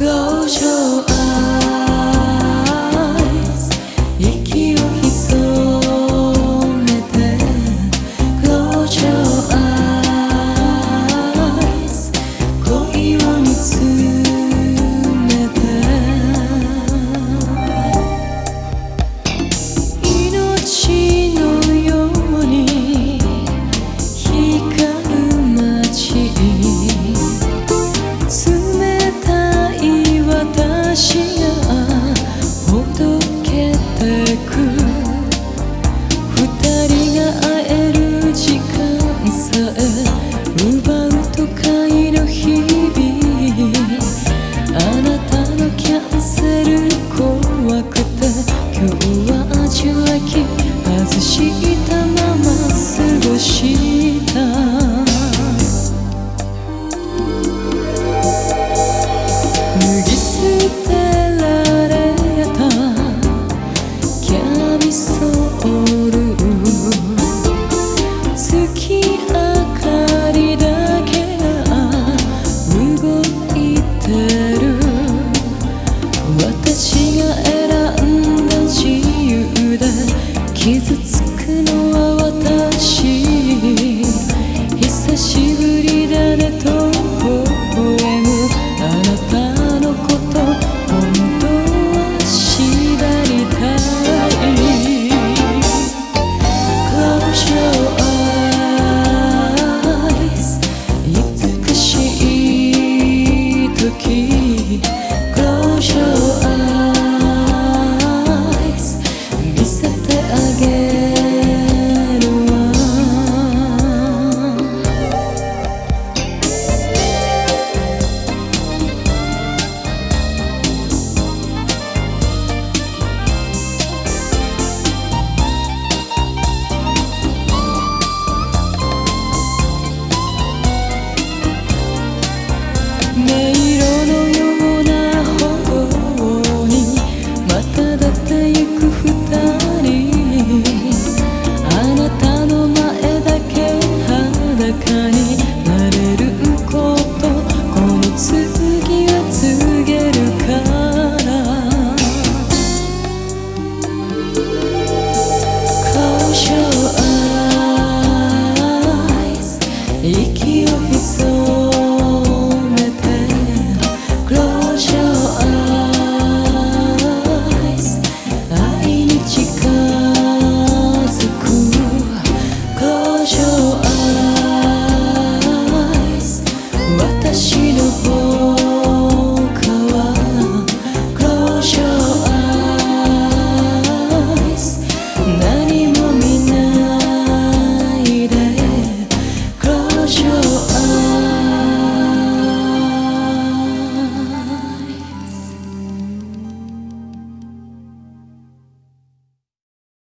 Close your eyes 息を潜めて Close your eyes 恋を見つめて命のように光る街私がほどけてく二人が会える時間さえ奪う都会の日々あなたのキャンセル怖くて今日は受話器外したまま過ごした脱ぎ捨てられたキャミソール月明かりだけが動いてる私が選んだ自由で傷つくのは私久しぶりだねと微笑むあなたのこと本当は知りたい Close your eyes 美しい時 Close your eyes 見せてあげるわね